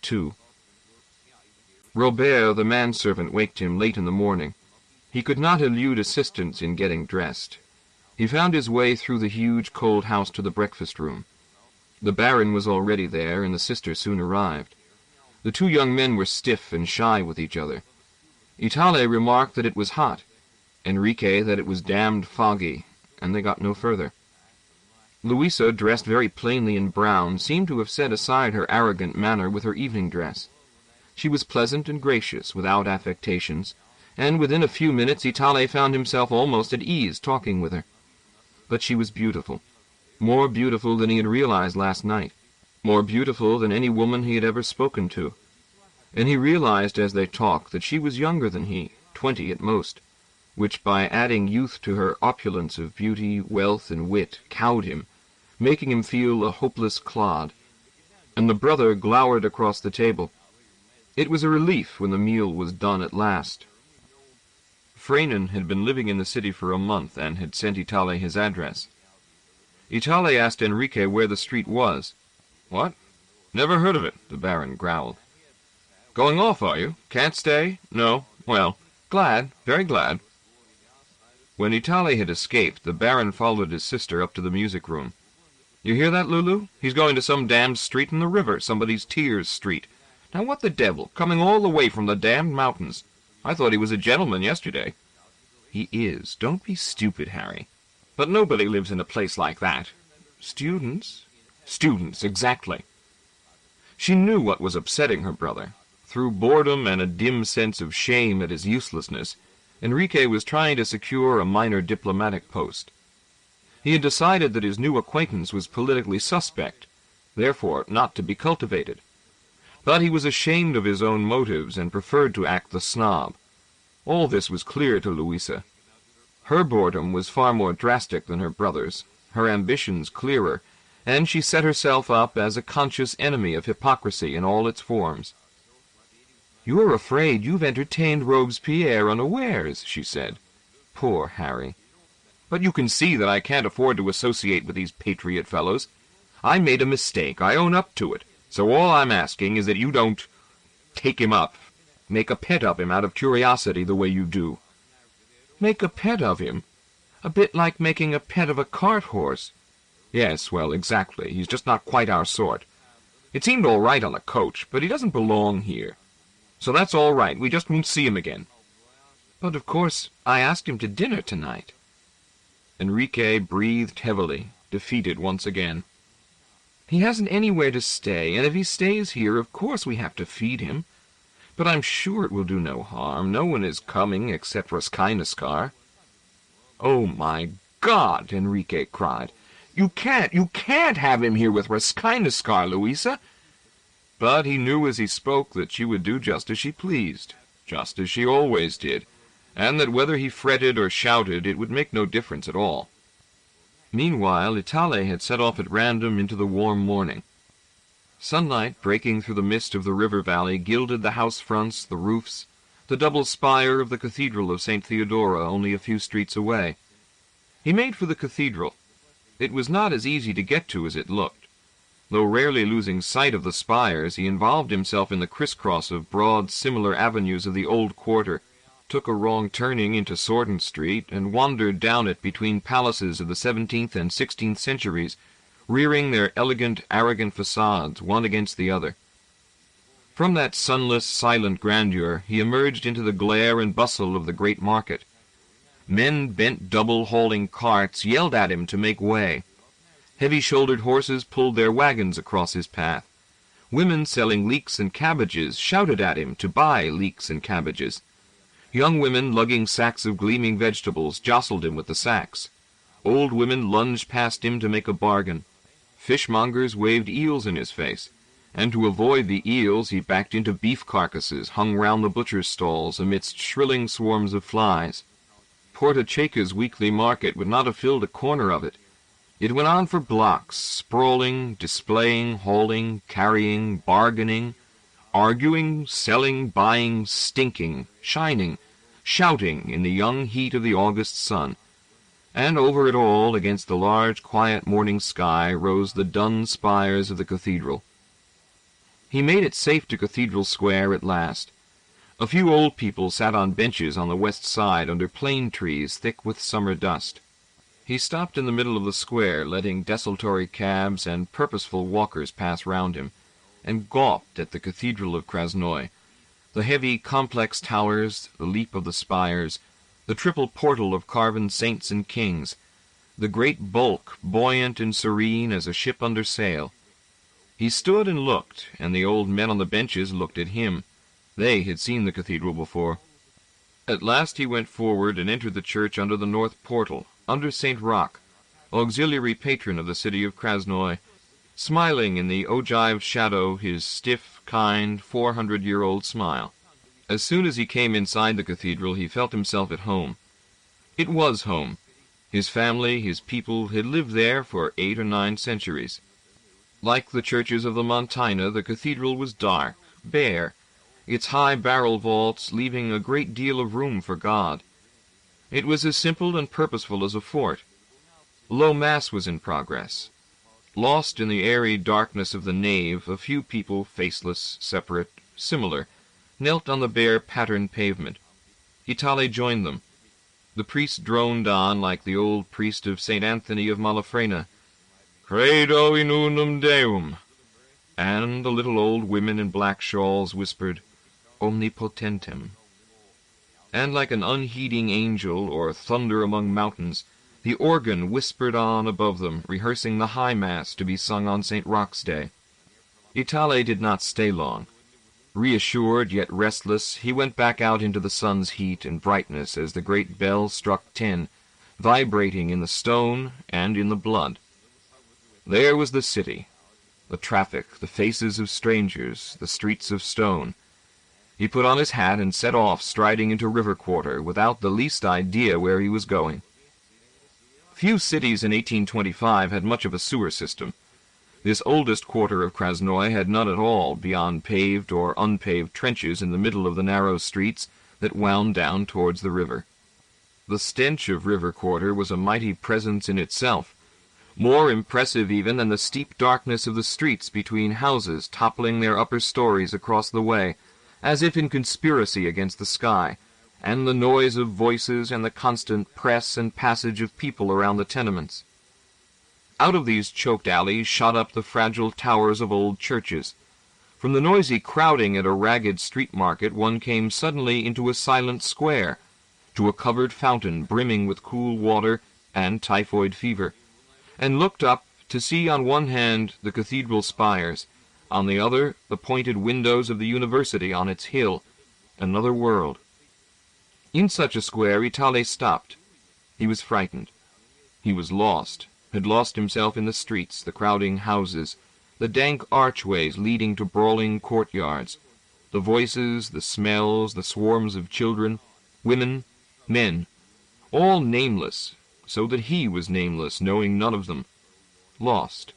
2. Robert, the manservant, waked him late in the morning. He could not elude assistance in getting dressed. He found his way through the huge cold house to the breakfast room. The Baron was already there, and the sister soon arrived. The two young men were stiff and shy with each other. Itale remarked that it was hot, Enrique that it was damned foggy, and they got no further. Louisa, dressed very plainly in brown, seemed to have set aside her arrogant manner with her evening dress. She was pleasant and gracious, without affectations, and within a few minutes Itale found himself almost at ease talking with her. But she was beautiful, more beautiful than he had realized last night, more beautiful than any woman he had ever spoken to. And he realized as they talked that she was younger than he, 20 at most, which by adding youth to her opulence of beauty, wealth, and wit cowed him, making him feel a hopeless clod. And the brother glowered across the table. It was a relief when the meal was done at last. Freynen had been living in the city for a month and had sent Itale his address. Itale asked Enrique where the street was. "What? Never heard of it," the Baron growled. "Going off, are you? Can't stay? No? Well, glad, very glad." When Itale had escaped, the Baron followed his sister up to the music room. "You hear that, Lulu? He's going to some damned street in the river, somebody's Tears Street. Now what the devil, coming all the way from the damned mountains? I thought he was a gentleman yesterday." "He is. Don't be stupid, Harry." "But nobody lives in a place like that." "Students." "Students, exactly." She knew what was upsetting her brother. Through boredom and a dim sense of shame at his uselessness, Enrique was trying to secure a minor diplomatic post. He had decided that his new acquaintance was politically suspect, therefore not to be cultivated. But he was ashamed of his own motives and preferred to act the snob. All this was clear to Louisa. Her boredom was far more drastic than her brother's, her ambitions clearer, and she set herself up as a conscious enemy of hypocrisy in all its forms. "You are afraid you've entertained Robespierre unawares," she said. "Poor Harry." "But you can see that I can't afford to associate with these patriot fellows. I made a mistake, I own up to it. So all I'm asking is that you don't take him up, make a pet of him out of curiosity the way you do." "Make a pet of him? A bit like making a pet of a cart-horse." "Yes, well, exactly. He's just not quite our sort. It seemed all right on the coach, but he doesn't belong here. So that's all right. We just won't see him again." "But of course I asked him to dinner tonight." Enrique breathed heavily, defeated once again. "He hasn't anywhere to stay, and if he stays here, of course we have to feed him. But I'm sure it will do no harm. No one is coming except Raskinaskar." "Oh, my God!" Enrique cried. You can't have him here with Raskinaskar, Louisa." But he knew as he spoke that she would do just as she pleased, just as she always did, and that whether he fretted or shouted it would make no difference at all. Meanwhile, Itale had set off at random into the warm morning. Sunlight, breaking through the mist of the river valley, gilded the house fronts, the roofs, the double spire of the Cathedral of St. Theodora only a few streets away. He made for the cathedral. It was not as easy to get to as it looked. Though rarely losing sight of the spires, he involved himself in the crisscross of broad, similar avenues of the old quarter, took a wrong turning into Sorden Street, and wandered down it between palaces of the 17th and 16th centuries, rearing their elegant, arrogant facades, one against the other. From that sunless, silent grandeur he emerged into the glare and bustle of the great market. Men bent double hauling carts yelled at him to make way. Heavy-shouldered horses pulled their wagons across his path. Women selling leeks and cabbages shouted at him to buy leeks and cabbages. Young women lugging sacks of gleaming vegetables jostled him with the sacks. Old women lunged past him to make a bargain. Fishmongers waved eels in his face, and to avoid the eels he backed into beef carcasses hung round the butcher's stalls amidst shrilling swarms of flies. Porta Ceca's weekly market would not have filled a corner of it. It went on for blocks, sprawling, displaying, hauling, carrying, bargaining, arguing, selling, buying, stinking, shining, shouting in the young heat of the August sun. And over it all, against the large, quiet morning sky, rose the dun spires of the cathedral. He made it safe to Cathedral Square at last. A few old people sat on benches on the west side under plane trees thick with summer dust. He stopped in the middle of the square, letting desultory cabs and purposeful walkers pass round him, and gawped at the Cathedral of Krasnoye, the heavy, complex towers, the leap of the spires, the triple portal of carven saints and kings, the great bulk, buoyant and serene as a ship under sail. He stood and looked, and the old men on the benches looked at him. They had seen the cathedral before. At last he went forward and entered the church under the north portal, under St. Roch, auxiliary patron of the city of Krasnoye, smiling in the ogive shadow his stiff, kind, 400-year-old smile. As soon as he came inside the cathedral, he felt himself at home. It was home. His family, his people, had lived there for 8 or 9 centuries. Like the churches of the Montaigne, the cathedral was dark, bare, its high barrel vaults leaving a great deal of room for God. It was as simple and purposeful as a fort. Low Mass was in progress. Lost in the airy darkness of the nave, a few people, faceless, separate, similar, knelt on the bare patterned pavement. Itale joined them. The priest droned on like the old priest of St. Anthony of Malafrena, Credo in unum Deum, and the little old women in black shawls whispered, Omnipotentem. And like an unheeding angel or thunder among mountains, the organ whispered on above them, rehearsing the high mass to be sung on St. Roch's Day. Itale did not stay long. Reassured yet restless, he went back out into the sun's heat and brightness as the great bell struck 10, vibrating in the stone and in the blood. There was the city, the traffic, the faces of strangers, the streets of stone. He put on his hat and set off, striding into River Quarter, without the least idea where he was going. Few cities in 1825 had much of a sewer system. This oldest quarter of Krasnoye had none at all, beyond paved or unpaved trenches in the middle of the narrow streets that wound down towards the river. The stench of River Quarter was a mighty presence in itself, more impressive even than the steep darkness of the streets between houses toppling their upper stories across the way, as if in conspiracy against the sky, and the noise of voices and the constant press and passage of people around the tenements. Out of these choked alleys shot up the fragile towers of old churches. From the noisy crowding at a ragged street market one came suddenly into a silent square, to a covered fountain brimming with cool water and typhoid fever, and looked up to see on one hand the cathedral spires, on the other the pointed windows of the university on its hill, another world. In such a square Itale stopped. He was frightened. He was lost, had lost himself in the streets, the crowding houses, the dank archways leading to brawling courtyards, the voices, the smells, the swarms of children, women, men, all nameless, so that he was nameless, knowing none of them. Lost.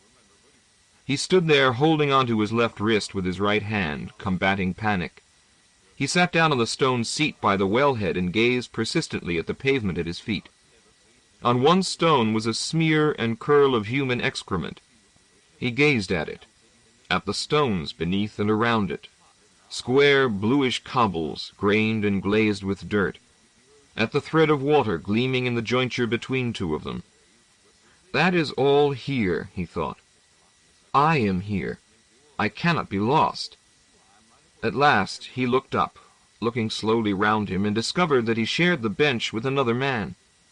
He stood there holding on to his left wrist with his right hand, combating panic. He sat down on the stone seat by the wellhead and gazed persistently at the pavement at his feet. On one stone was a smear and curl of human excrement. He gazed at it, at the stones beneath and around it, square bluish cobbles, grained and glazed with dirt, at the thread of water gleaming in the jointure between two of them. That is all here, he thought. I am here. I cannot be lost. At last he looked up, looking slowly round him, and discovered that he shared the bench with another man.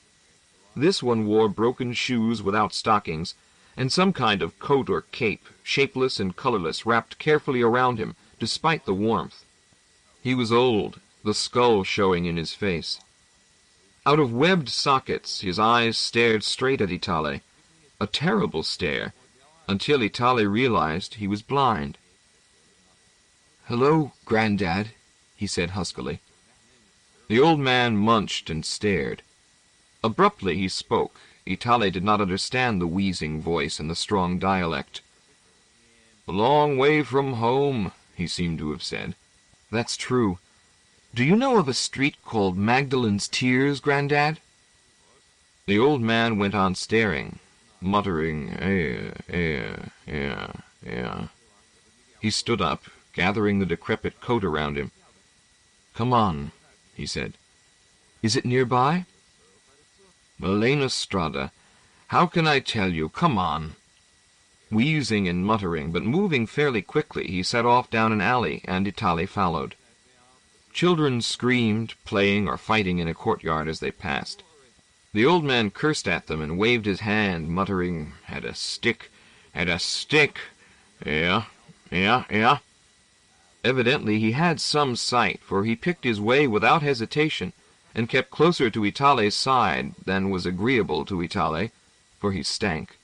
This one wore broken shoes without stockings, and some kind of coat or cape, shapeless and colorless, wrapped carefully around him, despite the warmth. He was old, the skull showing in his face. Out of webbed sockets his eyes stared straight at Itale, a terrible stare, until Itale realized he was blind. "Hello, Granddad," he said huskily. The old man munched and stared. Abruptly he spoke. Itale did not understand the wheezing voice and the strong dialect. "A long way from home," he seemed to have said. "That's true. Do you know of a street called Magdalen's Tears, Granddad?" The old man went on staring, muttering, yeah. He stood up, gathering the decrepit coat around him. "Come on," he said. "Is it nearby?" "Malena Strada. How can I tell you? Come on." Wheezing and muttering, but moving fairly quickly, he set off down an alley, and Italy followed. Children screamed, playing or fighting in a courtyard as they passed. The old man cursed at them and waved his hand, muttering, "Had a stick, had a stick. Yeah. Evidently he had some sight, for he picked his way without hesitation, and kept closer to Itale's side than was agreeable to Itale, for he stank.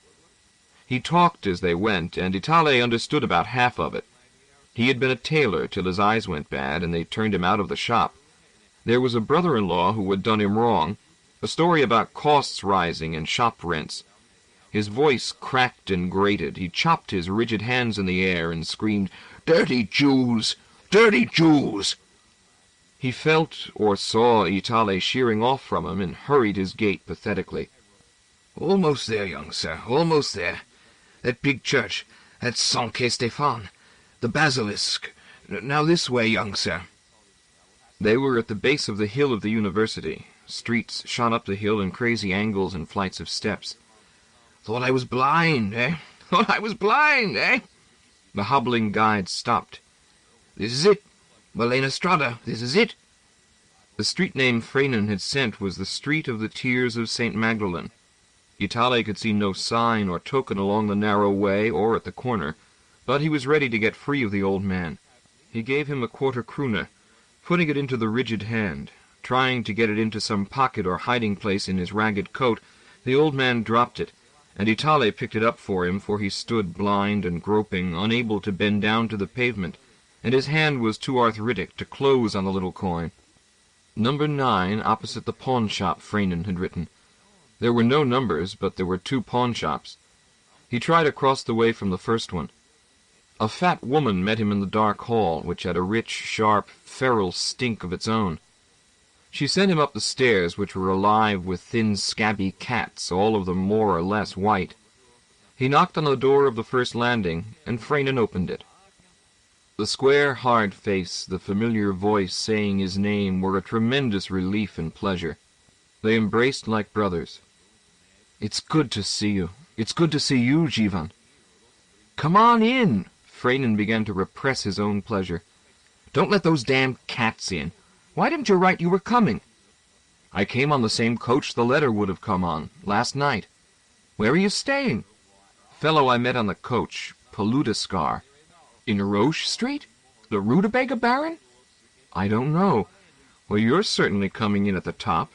He talked as they went, and Itale understood about half of it. He had been a tailor till his eyes went bad, and they turned him out of the shop. There was a brother-in-law who had done him wrong, a story about costs rising and shop rents. His voice cracked and grated. He chopped his rigid hands in the air and screamed, "Dirty Jews! Dirty Jews!" He felt or saw Itale sheering off from him and hurried his gait pathetically. "Almost there, young sir, almost there. That big church, that's Saint Stéphane, the basilisk. Now this way, young sir." They were at the base of the hill of the university. Streets shot up the hill in crazy angles and flights of steps. "Thought I was blind, eh? Thought I was blind, eh?" The hobbling guide stopped. "This is it. Malena Strada, this is it." The street name Freinen had sent was the Street of the Tears of St. Magdalene. Itale could see no sign or token along the narrow way or at the corner, but he was ready to get free of the old man. He gave him a quarter-krone, putting it into the rigid hand. Trying to get it into some pocket or hiding place in his ragged coat, the old man dropped it, and Itale picked it up for him, for he stood blind and groping, unable to bend down to the pavement, and his hand was too arthritic to close on the little coin. Number 9, opposite the pawn-shop, Freinen had written. There were no numbers, but there were 2 pawn-shops. He tried across the way from the first one. A fat woman met him in the dark hall, which had a rich, sharp, feral stink of its own. She sent him up the stairs, which were alive with thin, scabby cats, all of them more or less white. He knocked on the door of the first landing, and Freinen opened it. The square, hard face, the familiar voice saying his name were a tremendous relief and pleasure. They embraced like brothers. "It's good to see you. It's good to see you, Jivan." "Come on in." Freinen began to repress his own pleasure. "Don't let those damned cats in. Why didn't you write you were coming?" "I came on the same coach the letter would have come on, last night." "Where are you staying?" "Fellow I met on the coach, Paludaskar." "In Roche Street? The Rutabaga Baron?" "I don't know." "Well, you're certainly coming in at the top."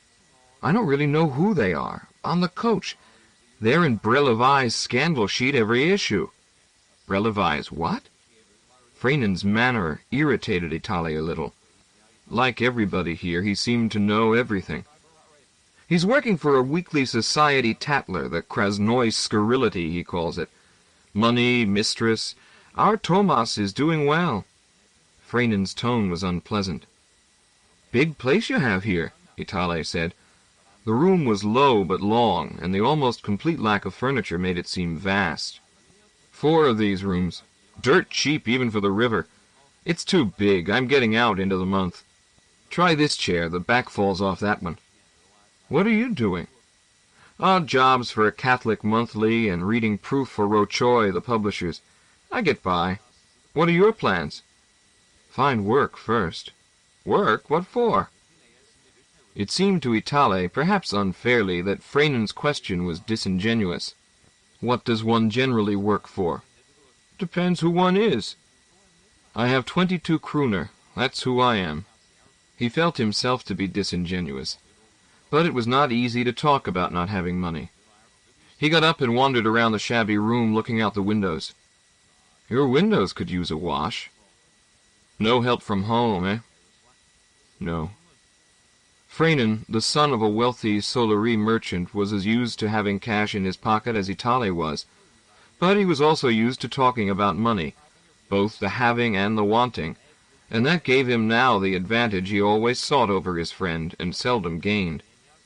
"I don't really know who they are. On the coach. They're in Brelevai's scandal sheet every issue." "Brelevai's what?" Freinen's manner irritated Itale a little. Like everybody here, he seemed to know everything. "He's working for a weekly society tattler, the Krasnoy Scurrility, he calls it. Money, mistress. Our Tomas is doing well." Freinen's tone was unpleasant. "Big place you have here," Itale said. The room was low but long, and the almost complete lack of furniture made it seem vast. 4 of these rooms. Dirt cheap even for the river. It's too big. I'm getting out into the month. Try this chair. The back falls off that one." "What are you doing?" "Odd jobs for a Catholic monthly and reading proof for Rochoy, the publishers. I get by. What are your plans?" "Find work first." "Work? What for?" It seemed to Itale, perhaps unfairly, that Freinen's question was disingenuous. "What does one generally work for?" "Depends who one is." "I have 22 kroner. That's who I am." He felt himself to be disingenuous, but it was not easy to talk about not having money. He got up and wandered around the shabby room, looking out the windows. "Your windows could use a wash." "No help from home, eh?" "No." Freinen, the son of a wealthy solerie merchant, was as used to having cash in his pocket as Itale was, but he was also used to talking about money, both the having and the wanting, and that gave him now the advantage he always sought over his friend, and seldom gained.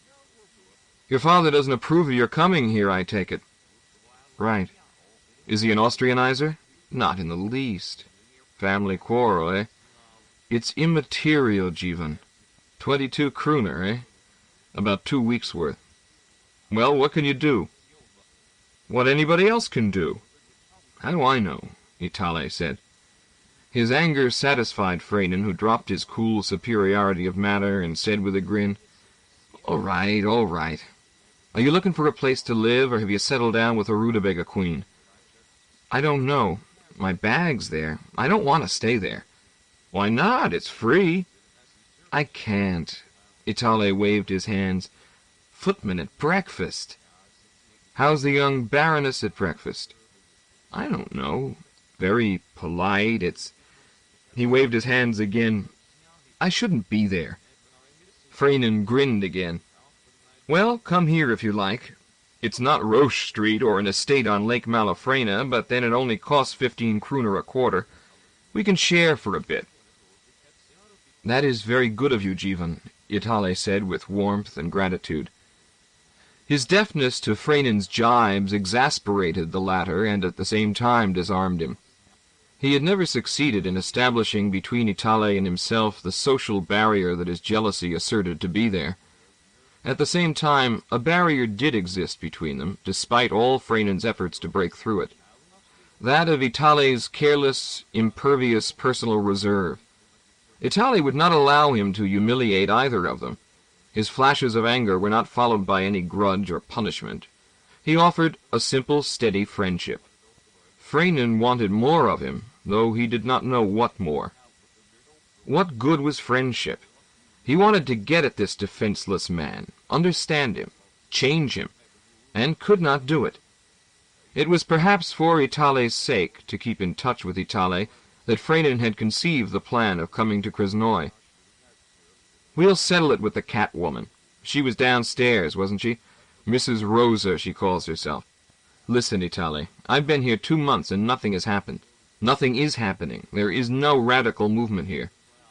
"Your father doesn't approve of your coming here, I take it." "Right." "Is he an Austrianizer?" "Not in the least." Family quarrel, eh? It's immaterial, Jeevan. 22 kroner, eh? About 2 weeks' worth. Well, what can you do? What anybody else can do. How do I know? Itale said. His anger satisfied Freinen, who dropped his cool superiority of manner and said with a grin, All right, all right. Are you looking for a place to live, or have you settled down with a rutabaga queen? I don't know. My bag's there. I don't want to stay there. Why not? It's free. I can't. Itale waved his hands. Footman at breakfast. How's the young Baroness at breakfast? I don't know. Very polite. He waved his hands again. I shouldn't be there. Freinen grinned again. Well, come here if you like. It's not Roche Street or an estate on Lake Malafrena, but then it only costs 15 kroner a quarter. We can share for a bit. That is very good of you, Jeevan, Itale said with warmth and gratitude. His deafness to Freinen's jibes exasperated the latter and at the same time disarmed him. He had never succeeded in establishing between Itale and himself the social barrier that his jealousy asserted to be there. At the same time, a barrier did exist between them, despite all Freinen's efforts to break through it. That of Itale's careless, impervious personal reserve. Itale would not allow him to humiliate either of them. His flashes of anger were not followed by any grudge or punishment. He offered a simple, steady friendship. Freinen wanted more of him, though he did not know what more. What good was friendship? He wanted to get at this defenseless man, understand him, change him, and could not do it. It was perhaps for Itale's sake, to keep in touch with Itale, that Freinen had conceived the plan of coming to Krasnoi. We'll settle it with the cat woman. She was downstairs, wasn't she? Mrs. Rosa, she calls herself. Listen, Itale, I've been here 2 months and nothing has happened. Nothing is happening. There is no radical movement here.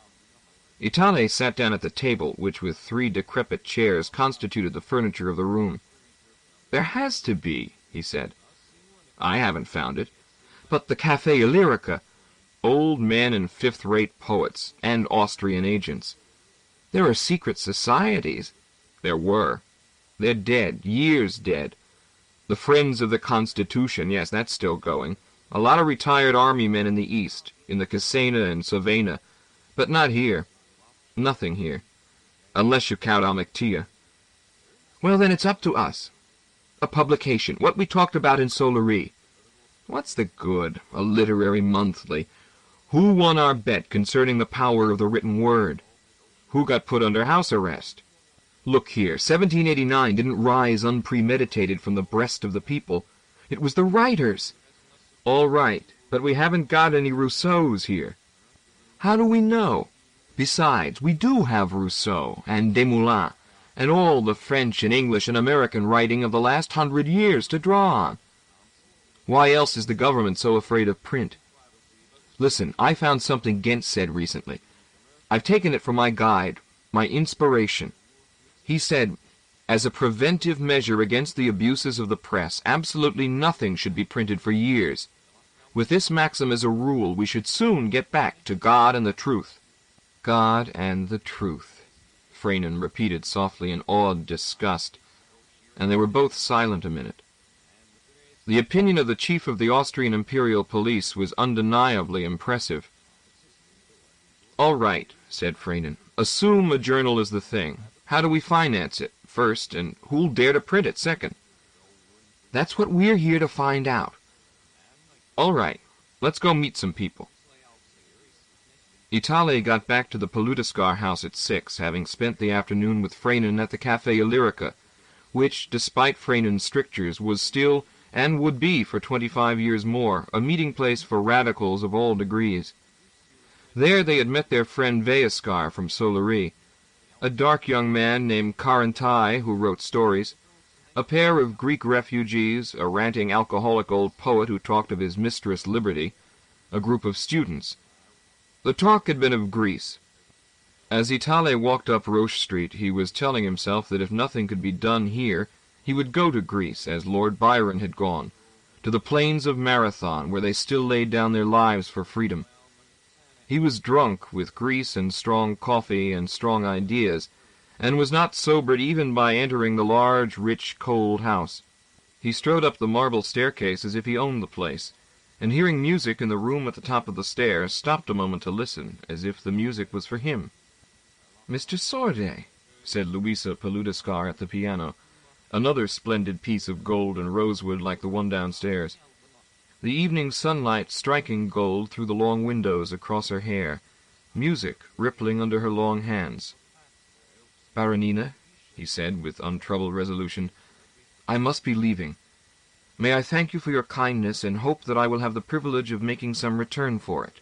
Itale sat down at the table, which with 3 decrepit chairs constituted the furniture of the room. There has to be, he said. I haven't found it. But the Café Illyrica, old men and fifth-rate poets, and Austrian agents. There are secret societies. There were. They're dead, years dead. The Friends of the Constitution, yes, that's still going. A lot of retired army men in the East, in the Casena and Savena, but not here. Nothing here. Unless you count Almectia. Well, then it's up to us. A publication, what we talked about in Solari. What's the good? A literary monthly. Who won our bet concerning the power of the written word? Who got put under house arrest? Look here, 1789 didn't rise unpremeditated from the breast of the people. It was the writers. All right, but we haven't got any Rousseaus here. How do we know? Besides, we do have Rousseau and Desmoulins, and all the French and English and American writing of the last 100 years to draw on. Why else is the government so afraid of print? Listen, I found something Gent said recently. I've taken it from my guide, my inspiration. He said, as a preventive measure against the abuses of the press, absolutely nothing should be printed for years. With this maxim as a rule, we should soon get back to God and the truth. God and the truth, Freinen repeated softly in awed disgust, and they were both silent a minute. The opinion of the chief of the Austrian Imperial Police was undeniably impressive. All right, said Freinen. Assume a journal is the thing. How do we finance it, first, and who'll dare to print it, second? That's what we're here to find out. All right, let's go meet some people. Itale got back to the Paludiscar house at 6, having spent the afternoon with Freinen at the Café Illyrica, which, despite Freinen's strictures, was still, and would be for 25 years more, a meeting place for radicals of all degrees. There they had met their friend Vaiscar from Solari, a dark young man named Karantai who wrote stories, a pair of Greek refugees, a ranting alcoholic old poet who talked of his mistress Liberty, a group of students. The talk had been of Greece. As Itale walked up Roche Street, he was telling himself that if nothing could be done here, he would go to Greece, as Lord Byron had gone, to the plains of Marathon, where they still laid down their lives for freedom. He was drunk with grease and strong coffee and strong ideas, and was not sobered even by entering the large, rich, cold house. He strode up the marble staircase as if he owned the place, and hearing music in the room at the top of the stairs, stopped a moment to listen, as if the music was for him. "Mr. Sorday," said Louisa Paludiscar at the piano, another splendid piece of gold and rosewood like the one downstairs. The evening sunlight striking gold through the long windows across her hair, music rippling under her long hands. "Baronina," he said with untroubled resolution, "I must be leaving. May I thank you for your kindness, and hope that I will have the privilege of making some return for it."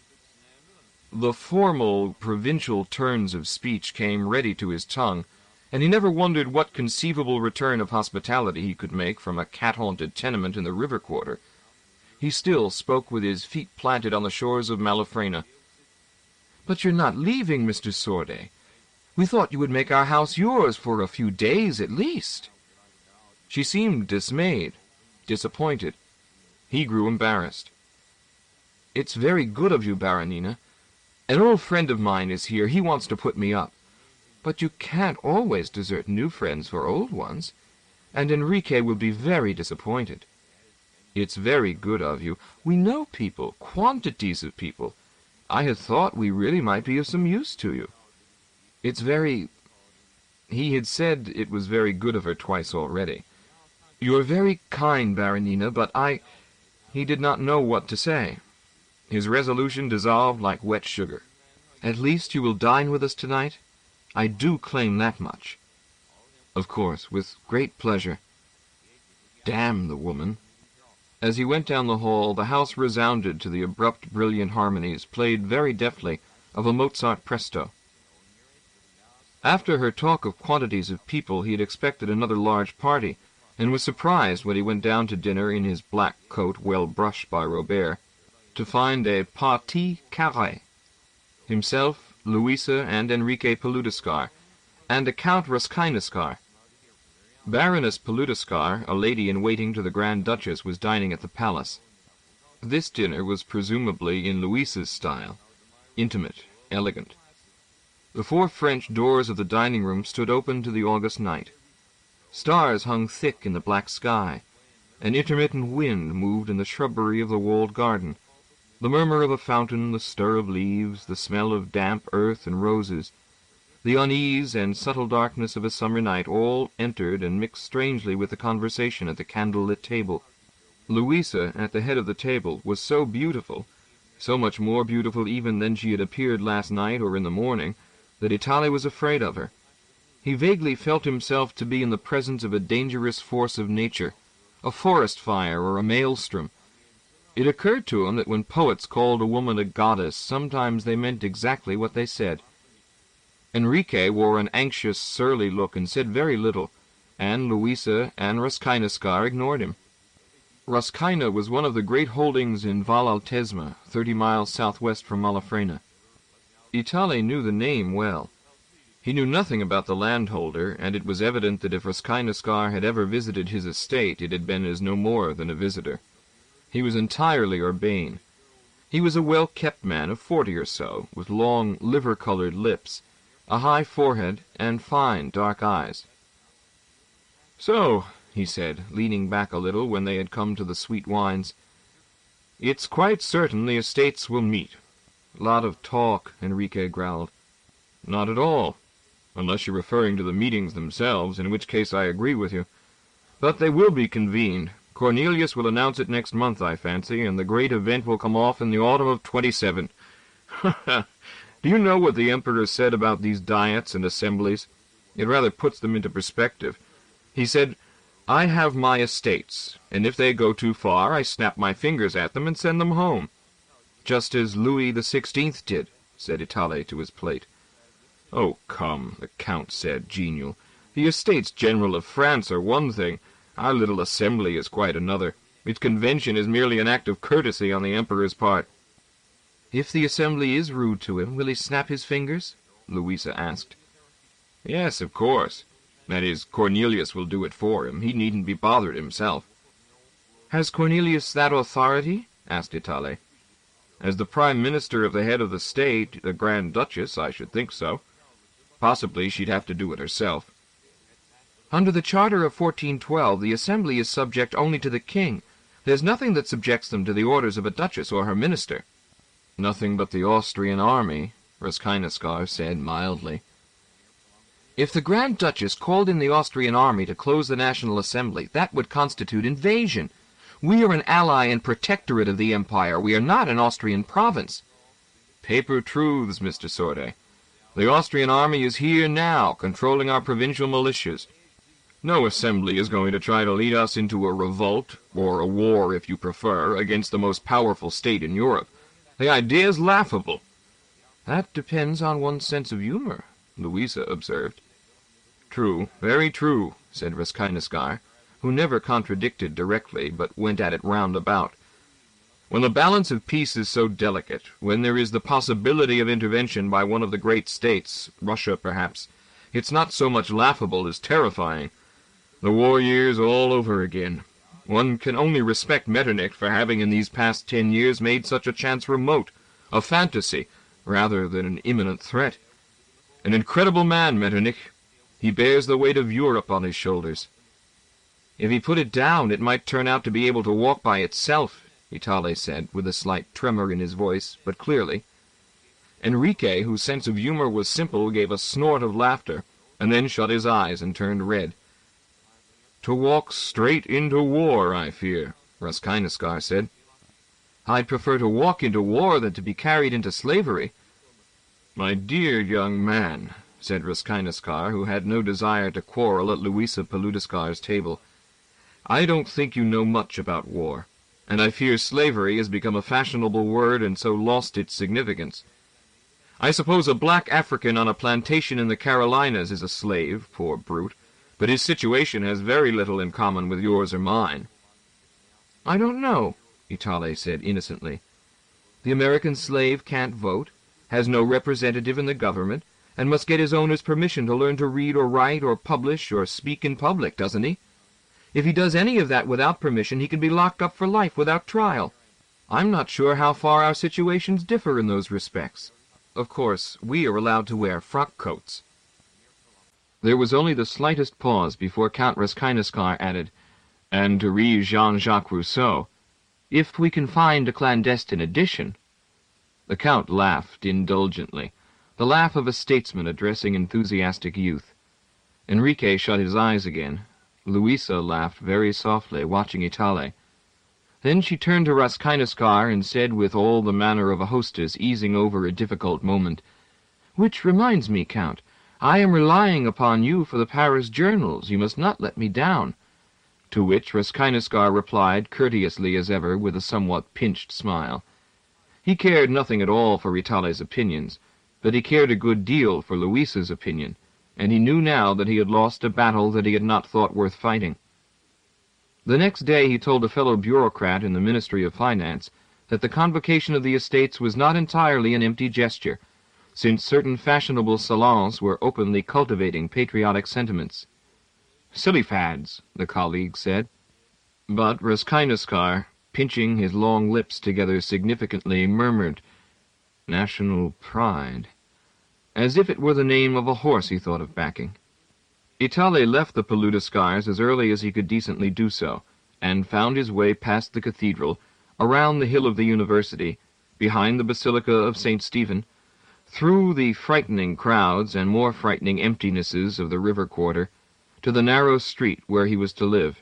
The formal, provincial turns of speech came ready to his tongue, and he never wondered what conceivable return of hospitality he could make from a cat-haunted tenement in the river quarter. He still spoke with his feet planted on the shores of Malafrena. "But you're not leaving, Mr. Sorday. We thought you would make our house yours for a few days at least." She seemed dismayed, disappointed. He grew embarrassed. "It's very good of you, Baronina. An old friend of mine is here. He wants to put me up. But you can't always desert new friends for old ones, and Enrique will be very disappointed." "It's very good of you. We know people, quantities of people. I had thought we really might be of some use to you. It's very—" He had said it was very good of her twice already. "You're very kind, Baronina, but He did not know what to say. His resolution dissolved like wet sugar. "At least you will dine with us tonight? I do claim that much." "Of course, with great pleasure." Damn the woman. As he went down the hall, the house resounded to the abrupt, brilliant harmonies, played very deftly, of a Mozart presto. After her talk of quantities of people, he had expected another large party, and was surprised when he went down to dinner in his black coat, well brushed by Robert, to find a partie carrée. Himself, Louisa, and Enrique Paludiscar, and a Count Ruskainiscar. Baroness Paludiscar, a lady-in-waiting to the Grand Duchess, was dining at the palace. This dinner was presumably in Louisa's style, intimate, elegant. The 4 French doors of the dining-room stood open to the August night. Stars hung thick in the black sky. An intermittent wind moved in the shrubbery of the walled garden. The murmur of a fountain, the stir of leaves, the smell of damp earth and roses, the unease and subtle darkness of a summer night all entered and mixed strangely with the conversation at the candle-lit table. Louisa, at the head of the table, was so beautiful, so much more beautiful even than she had appeared last night or in the morning, that Italie was afraid of her. He vaguely felt himself to be in the presence of a dangerous force of nature, a forest fire or a maelstrom. It occurred to him that when poets called a woman a goddess, sometimes they meant exactly what they said. Enrique wore an anxious, surly look and said very little, and Louisa and Ruskainiscar ignored him. Ruskaina was one of the great holdings in Val Altesma, 30 miles southwest from Malafrena. Italie knew the name well. He knew nothing about the landholder, and it was evident that if Ruskainiscar had ever visited his estate, it had been as no more than a visitor. He was entirely urbane. He was a well-kept man of 40 or so, with long, liver-colored lips, a high forehead, and fine, dark eyes. "So," he said, leaning back a little when they had come to the sweet wines, "it's quite certain the estates will meet." "Lot of talk," Enrique growled. "Not at all, unless you're referring to the meetings themselves, in which case I agree with you. But they will be convened. Cornelius will announce it next month, I fancy, and the great event will come off in the autumn of 27. Do you know what the Emperor said about these diets and assemblies? It rather puts them into perspective. He said, 'I have my estates, and if they go too far, I snap my fingers at them and send them home.' Just as Louis XVI did," said Italie to his plate. "Oh, come," the Count said, genial. "The Estates General of France are one thing. Our little assembly is quite another. Its convention is merely an act of courtesy on the Emperor's part." "If the assembly is rude to him, will he snap his fingers?" Louisa asked. "Yes, of course. That is, Cornelius will do it for him. He needn't be bothered himself." "Has Cornelius that authority?" asked Italie. As the Prime Minister of the head of the state, the Grand Duchess, I should think so. Possibly she'd have to do it herself. Under the Charter of 1412, the Assembly is subject only to the king. There's nothing that subjects them to the orders of a duchess or her minister. Nothing but the Austrian army, Raskinoskar said mildly. If the Grand Duchess called in the Austrian army to close the National Assembly, that would constitute invasion. We are an ally and protectorate of the Empire. We are not an Austrian province. Paper truths, Mr. Sorte. The Austrian army is here now, controlling our provincial militias. No assembly is going to try to lead us into a revolt, or a war, if you prefer, against the most powerful state in Europe. The idea is laughable. That depends on one's sense of humor, Louisa observed. True, very true, said Raskinoskar, who never contradicted directly, but went at it roundabout. When the balance of peace is so delicate, when there is the possibility of intervention by one of the great states, Russia perhaps, it's not so much laughable as terrifying. The war years all over again. One can only respect Metternich for having in these past 10 years made such a chance remote, a fantasy, rather than an imminent threat. An incredible man, Metternich. He bears the weight of Europe on his shoulders. If he put it down, it might turn out to be able to walk by itself, Itale said, with a slight tremor in his voice, but clearly. Enrique, whose sense of humor was simple, gave a snort of laughter, and then shut his eyes and turned red. To walk straight into war, I fear, Raskinoskar said. I'd prefer to walk into war than to be carried into slavery. My dear young man, said Raskinoskar, who had no desire to quarrel at Louisa Paludiskar's table, I don't think you know much about war, and I fear slavery has become a fashionable word and so lost its significance. I suppose a black African on a plantation in the Carolinas is a slave, poor brute, but his situation has very little in common with yours or mine. I don't know, Itale said innocently. The American slave can't vote, has no representative in the government, and must get his owner's permission to learn to read or write or publish or speak in public, doesn't he? If he does any of that without permission, he can be locked up for life without trial. I'm not sure how far our situations differ in those respects. Of course, we are allowed to wear frock coats. There was only the slightest pause before Count Raskinoskar added, and to read Jean-Jacques Rousseau, if we can find a clandestine edition. The Count laughed indulgently, the laugh of a statesman addressing enthusiastic youth. Enrique shut his eyes again. Louisa laughed very softly, watching Itale. Then she turned to Raskinoskar and said with all the manner of a hostess easing over a difficult moment, "Which reminds me, Count, I am relying upon you for the Paris journals. You must not let me down." To which Raskinoskar replied, courteously as ever, with a somewhat pinched smile. He cared nothing at all for Itale's opinions, but he cared a good deal for Louisa's opinion, and he knew now that he had lost a battle that he had not thought worth fighting. The next day he told a fellow bureaucrat in the Ministry of Finance that the convocation of the estates was not entirely an empty gesture, since certain fashionable salons were openly cultivating patriotic sentiments. "Silly fads," the colleague said. But Raskinoskar, pinching his long lips together significantly, murmured, "National pride," as if it were the name of a horse he thought of backing. Itale left the Paludiskars as early as he could decently do so, and found his way past the cathedral, around the hill of the university, behind the Basilica of St. Stephen, through the frightening crowds and more frightening emptinesses of the river quarter, to the narrow street where he was to live.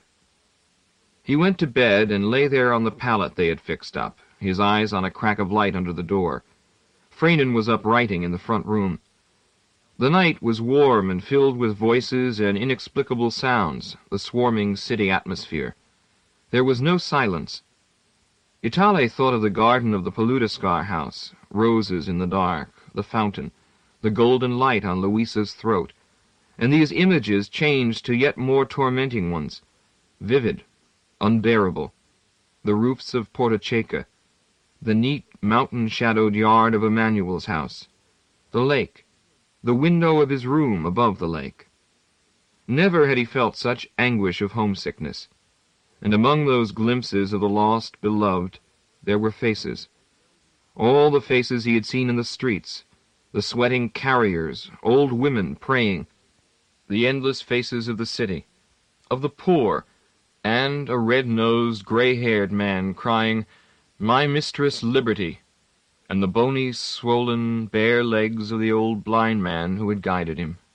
He went to bed and lay there on the pallet they had fixed up, his eyes on a crack of light under the door. Freinen was up writing in the front room. The night was warm and filled with voices and inexplicable sounds, the swarming city atmosphere. There was no silence. Itale thought of the garden of the Paludiskar house, roses in the dark, the fountain, the golden light on Louisa's throat, and these images changed to yet more tormenting ones, vivid, unbearable, the roofs of Portaceca, the neat mountain-shadowed yard of Emmanuel's house, the lake, the window of his room above the lake. Never had he felt such anguish of homesickness, and among those glimpses of the lost beloved there were faces. all the faces he had seen in the streets, the sweating carriers, old women praying, the endless faces of the city, of the poor, and a red-nosed, gray-haired man crying, "My mistress, Liberty," and the bony, swollen, bare legs of the old blind man who had guided him.